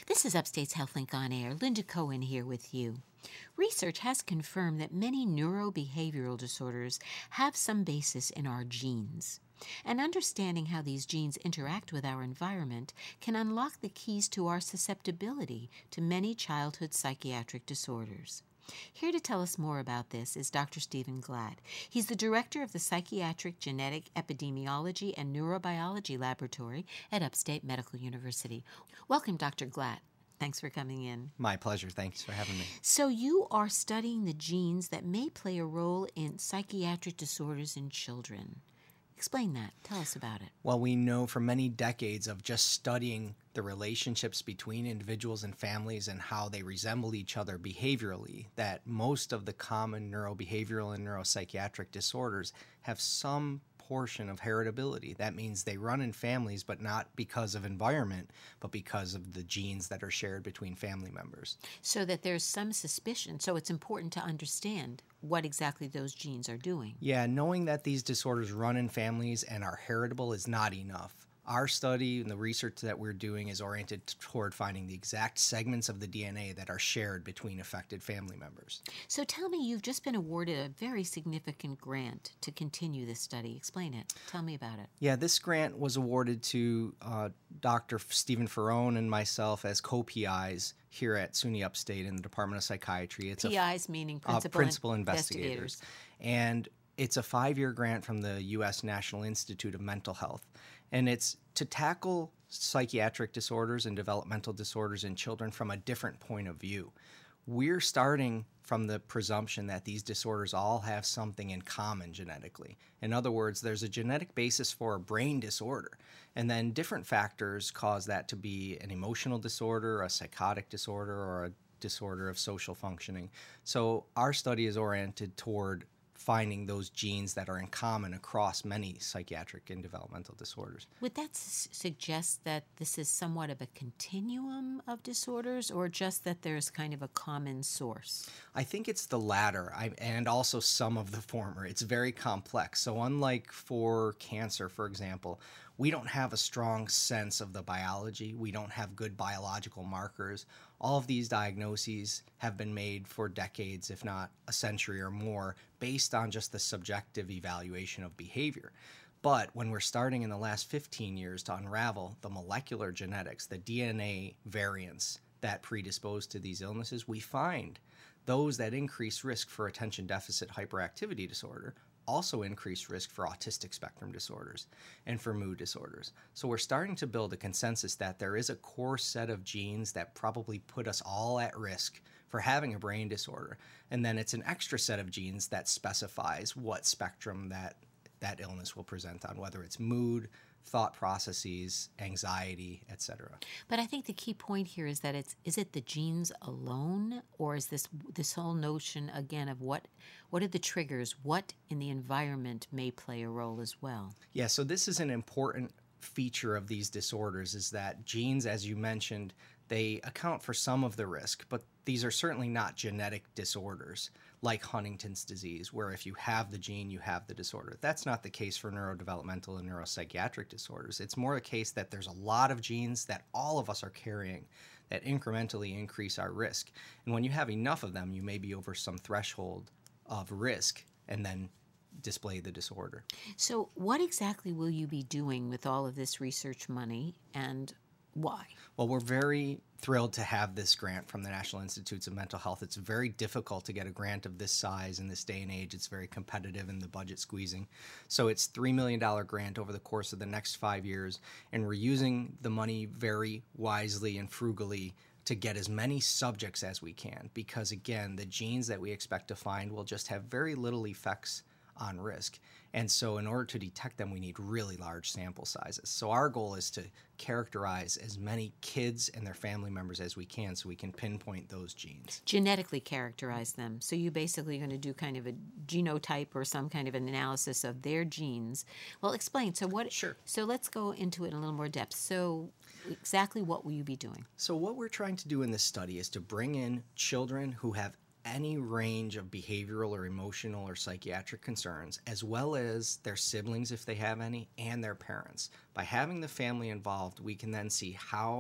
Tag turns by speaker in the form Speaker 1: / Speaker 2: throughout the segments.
Speaker 1: This is Upstate's HealthLink on Air. Linda Cohen here with you. Research has confirmed that many neurobehavioral disorders have some basis in our genes. And understanding how these genes interact with our environment can unlock the keys to our susceptibility to many childhood psychiatric disorders. Here to tell us more about this is Dr. Stephen Glatt. He's the director of the Psychiatric Genetic Epidemiology and Neurobiology Laboratory at Upstate Medical University. Welcome, Dr. Glatt. Thanks for coming in.
Speaker 2: My pleasure. Thanks for having me.
Speaker 1: So you are studying the genes that may play a role in psychiatric disorders in children. Explain that. Tell us about it.
Speaker 2: Well, we know from many decades of just studying the relationships between individuals and families and how they resemble each other behaviorally that most of the common neurobehavioral and neuropsychiatric disorders have some portion of heritability. That means they run in families, but not because of environment, but because of the genes that are shared between family members.
Speaker 1: So that there's some suspicion. So it's important to understand what exactly those genes are doing.
Speaker 2: Yeah, knowing that these disorders run in families and are heritable is not enough. Our study and the research that we're doing is oriented toward finding the exact segments of the DNA that are shared between affected family members.
Speaker 1: So tell me, you've just been awarded a very significant grant to continue this study. Explain it. Tell me about it.
Speaker 2: Yeah, this grant was awarded to Dr. Stephen Ferrone and myself as co-PIs here at SUNY Upstate in the Department of Psychiatry.
Speaker 1: It's PIs meaning principal investigators.
Speaker 2: And it's a 5-year grant from the U.S. National Institute of Mental Health. And it's to tackle psychiatric disorders and developmental disorders in children from a different point of view. We're starting from the presumption that these disorders all have something in common genetically. In other words, there's a genetic basis for a brain disorder, and then different factors cause that to be an emotional disorder, a psychotic disorder, or a disorder of social functioning. So our study is oriented toward finding those genes that are in common across many psychiatric and developmental disorders.
Speaker 1: Would that suggest that this is somewhat of a continuum of disorders, or just that there's kind of a common source?
Speaker 2: I think it's the latter, and also some of the former. It's very complex. So unlike for cancer, for example, we don't have a strong sense of the biology. We don't have good biological markers. All of these diagnoses have been made for decades, if not a century or more, based on just the subjective evaluation of behavior. But when we're starting in the last 15 years to unravel the molecular genetics, the DNA variants that predispose to these illnesses, we find those that increase risk for attention deficit hyperactivity disorder also increase risk for autistic spectrum disorders and for mood disorders. So we're starting to build a consensus that there is a core set of genes that probably put us all at risk for having a brain disorder. And then it's an extra set of genes that specifies what spectrum that illness will present on, whether it's mood, thought processes, anxiety, etc.
Speaker 1: But I think the key point here is that is it the genes alone, or is this whole notion again of what are the triggers, what in the environment may play a role as well?
Speaker 2: Yeah, so this is an important feature of these disorders, is that genes, as you mentioned, they account for some of the risk, but these are certainly not genetic disorders like Huntington's disease, where if you have the gene, you have the disorder. That's not the case for neurodevelopmental and neuropsychiatric disorders. It's more a case that there's a lot of genes that all of us are carrying that incrementally increase our risk. And when you have enough of them, you may be over some threshold of risk and then display the disorder.
Speaker 1: So what exactly will you be doing with all of this research money, and why?
Speaker 2: Well, we're very thrilled to have this grant from the National Institutes of Mental Health. It's very difficult to get a grant of this size in this day and age. It's very competitive in the budget squeezing. So it's $3 million grant over the course of the next 5 years, and we're using the money very wisely and frugally to get as many subjects as we can, because again, the genes that we expect to find will just have very little effects on risk. And so in order to detect them, we need really large sample sizes. So our goal is to characterize as many kids and their family members as we can so we can pinpoint those genes.
Speaker 1: Genetically characterize them. So you basically are going to do kind of a genotype or some kind of an analysis of their genes. Well, explain. So what?
Speaker 2: Sure.
Speaker 1: So let's go into it in a little more depth. So exactly what will you be doing?
Speaker 2: So what we're trying to do in this study is to bring in children who have any range of behavioral or emotional or psychiatric concerns, as well as their siblings if they have any, and their parents. By having the family involved, we can then see how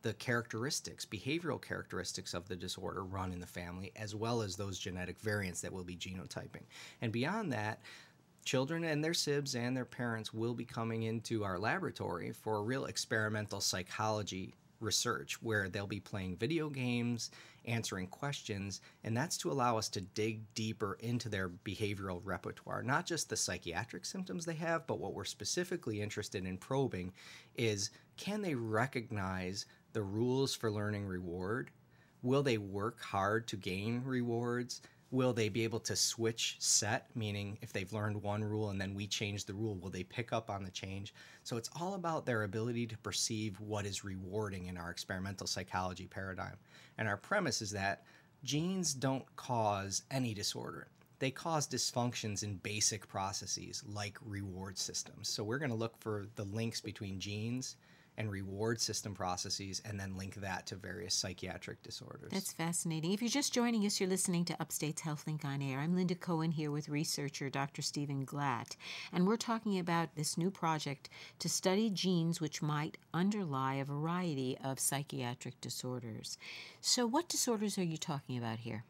Speaker 2: the characteristics, behavioral characteristics of the disorder run in the family, as well as those genetic variants that will be genotyping. And beyond that, children and their sibs and their parents will be coming into our laboratory for real experimental psychology research where they'll be playing video games, answering questions, and that's to allow us to dig deeper into their behavioral repertoire. Not just the psychiatric symptoms they have, but what we're specifically interested in probing is, can they recognize the rules for learning reward? Will they work hard to gain rewards? Will they be able to switch set, meaning if they've learned one rule and then we change the rule, will they pick up on the change? So it's all about their ability to perceive what is rewarding in our experimental psychology paradigm. And our premise is that genes don't cause any disorder. They cause dysfunctions in basic processes like reward systems. So we're going to look for the links between genes and reward system processes, and then link that to various psychiatric disorders.
Speaker 1: That's fascinating. If you're just joining us, you're listening to Upstate's HealthLink on Air. I'm Linda Cohen here with researcher Dr. Stephen Glatt, and we're talking about this new project to study genes which might underlie a variety of psychiatric disorders. So what disorders are you talking about here?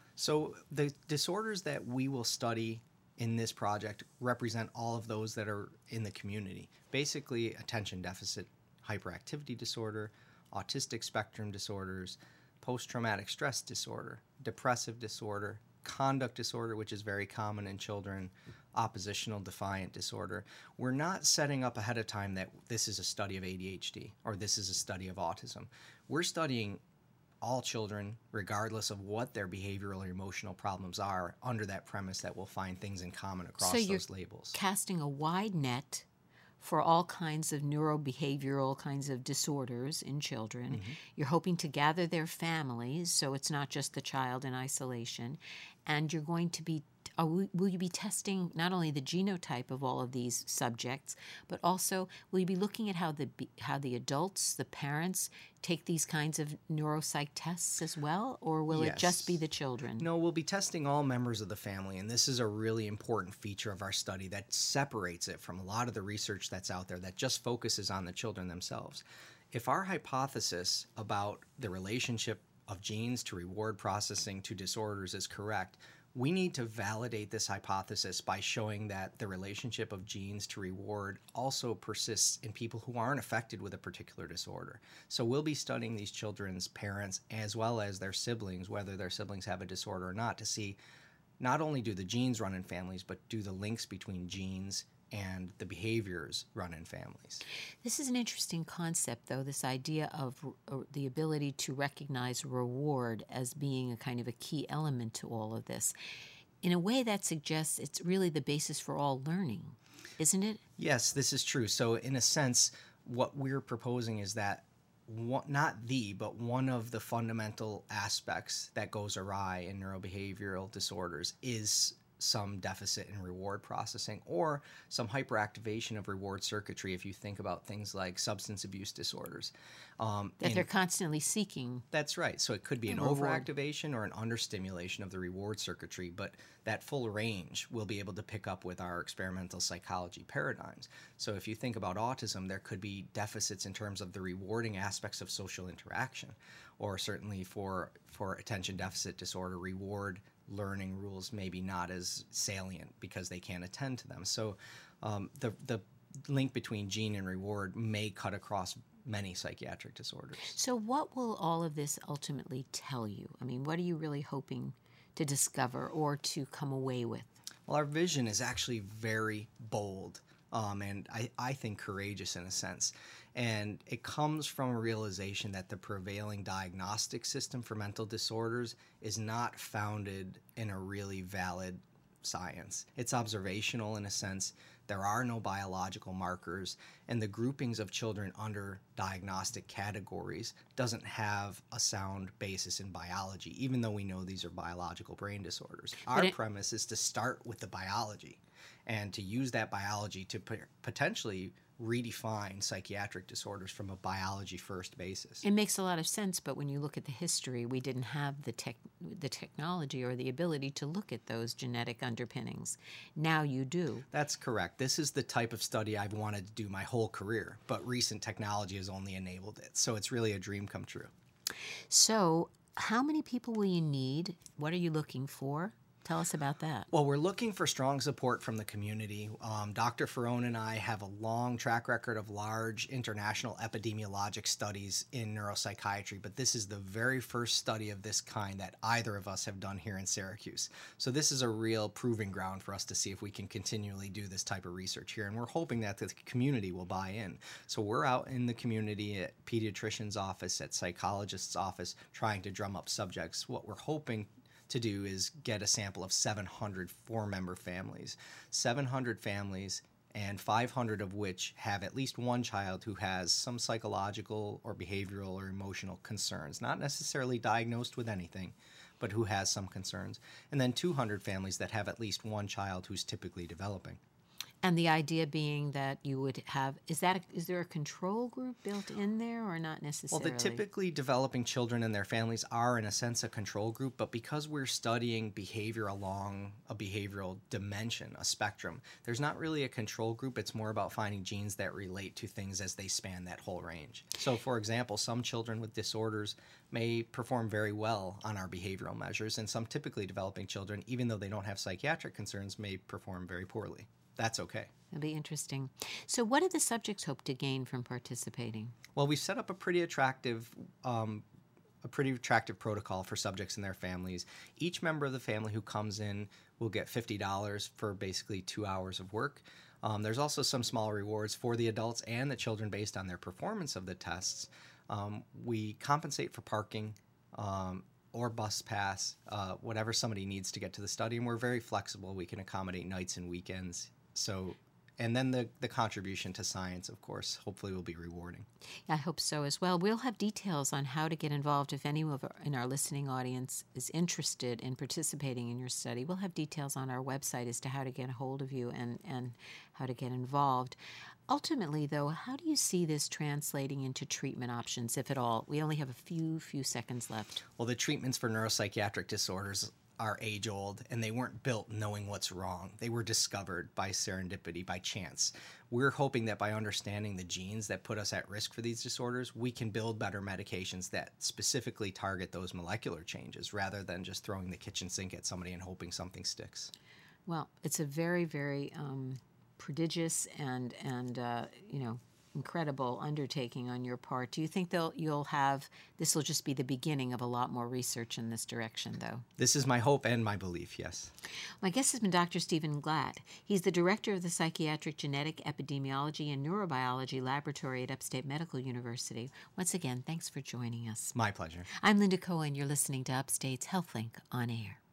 Speaker 2: So the disorders that we will study in this project represent all of those that are in the community. Basically, attention deficit hyperactivity disorder, autistic spectrum disorders, post-traumatic stress disorder, depressive disorder, conduct disorder, which is very common in children, oppositional defiant disorder. We're not setting up ahead of time that this is a study of ADHD or this is a study of autism. We're studying all children, regardless of what their behavioral or emotional problems are, under that premise that we'll find things in common across those labels.
Speaker 1: Casting a wide net for all kinds of neurobehavioral kinds of disorders in children. Mm-hmm. You're hoping to gather their families, so it's not just the child in isolation. And you're going to be, will you be testing not only the genotype of all of these subjects, but also will you be looking at how the adults, the parents, take these kinds of neuropsych tests as well, or will it just be the children?
Speaker 2: No, we'll be testing all members of the family, and this is a really important feature of our study that separates it from a lot of the research that's out there that just focuses on the children themselves. If our hypothesis about the relationship of genes to reward processing to disorders is correct, we need to validate this hypothesis by showing that the relationship of genes to reward also persists in people who aren't affected with a particular disorder. So we'll be studying these children's parents as well as their siblings, whether their siblings have a disorder or not, to see not only do the genes run in families, but do the links between genes and the behaviors run in families.
Speaker 1: This is an interesting concept, though, this idea of the ability to recognize reward as being a kind of a key element to all of this. In a way, that suggests it's really the basis for all learning, isn't it?
Speaker 2: Yes, this is true. So in a sense, what we're proposing is that but one of the fundamental aspects that goes awry in neurobehavioral disorders is some deficit in reward processing or some hyperactivation of reward circuitry if you think about things like substance abuse disorders.
Speaker 1: That they're constantly seeking.
Speaker 2: That's right. So it could be an overactivation or an understimulation of the reward circuitry, but that full range we'll be able to pick up with our experimental psychology paradigms. So if you think about autism, there could be deficits in terms of the rewarding aspects of social interaction, or certainly for attention deficit disorder, reward learning rules maybe not as salient because they can't attend to them. So the link between gene and reward may cut across many psychiatric disorders.
Speaker 1: So what will all of this ultimately tell you? I mean, what are you really hoping to discover or to come away with?
Speaker 2: Well, our vision is actually very bold and I think courageous in a sense. And it comes from a realization that the prevailing diagnostic system for mental disorders is not founded in a really valid science. It's observational in a sense. There are no biological markers, and the groupings of children under diagnostic categories doesn't have a sound basis in biology, even though we know these are biological brain disorders. Our premise is to start with the biology and to use that biology to potentially redefine psychiatric disorders from a biology first basis.
Speaker 1: It makes a lot of sense, but when you look at the history, we didn't have the technology or the ability to look at those genetic underpinnings. Now you do.
Speaker 2: That's correct. This is the type of study I've wanted to do my whole career, but recent technology has only enabled it. So it's really a dream come true.
Speaker 1: So how many people will you need? What are you looking for? Tell us about that.
Speaker 2: Well, we're looking for strong support from the community. Dr. Ferrone and I have a long track record of large international epidemiologic studies in neuropsychiatry, but this is the very first study of this kind that either of us have done here in Syracuse. So this is a real proving ground for us to see if we can continually do this type of research here, and we're hoping that the community will buy in. So we're out in the community at pediatrician's office, at psychologist's office, trying to drum up subjects. What we're hoping to do is get a sample of 700 four-member families. 700 families, and 500 of which have at least one child who has some psychological or behavioral or emotional concerns, not necessarily diagnosed with anything, but who has some concerns. And then 200 families that have at least one child who's typically developing.
Speaker 1: And the idea being that you would have, is there a control group built in there or not necessarily?
Speaker 2: Well, the typically developing children and their families are, in a sense, a control group, but because we're studying behavior along a behavioral dimension, a spectrum, there's not really a control group. It's more about finding genes that relate to things as they span that whole range. So, for example, some children with disorders may perform very well on our behavioral measures, and some typically developing children, even though they don't have psychiatric concerns, may perform very poorly. That's okay.
Speaker 1: It'll be interesting. So what do the subjects hope to gain from participating?
Speaker 2: Well, we've set up a pretty attractive protocol for subjects and their families. Each member of the family who comes in will get $50 for basically 2 hours of work. There's also some small rewards for the adults and the children based on their performance of the tests. We compensate for parking or bus pass, whatever somebody needs to get to the study, and we're very flexible. We can accommodate nights and weekends. So, and then the contribution to science, of course, hopefully will be rewarding.
Speaker 1: I hope so as well. We'll have details on how to get involved if anyone in our listening audience is interested in participating in your study. We'll have details on our website as to how to get a hold of you and how to get involved. Ultimately, though, how do you see this translating into treatment options, if at all? We only have a few seconds left.
Speaker 2: Well, the treatments for neuropsychiatric disorders are age-old, and they weren't built knowing what's wrong. They were discovered by serendipity, by chance. We're hoping that by understanding the genes that put us at risk for these disorders, we can build better medications that specifically target those molecular changes rather than just throwing the kitchen sink at somebody and hoping something sticks.
Speaker 1: Well, it's a very, very prodigious and incredible undertaking on your part. Do you think this will just be the beginning of a lot more research in this direction, though?
Speaker 2: This is my hope and my belief, yes.
Speaker 1: My guest has been Dr. Stephen Glatt. He's the director of the Psychiatric Genetic Epidemiology and Neurobiology Laboratory at Upstate Medical University. Once again, thanks for joining us.
Speaker 2: My pleasure.
Speaker 1: I'm Linda Cohen. You're listening to Upstate's HealthLink on Air.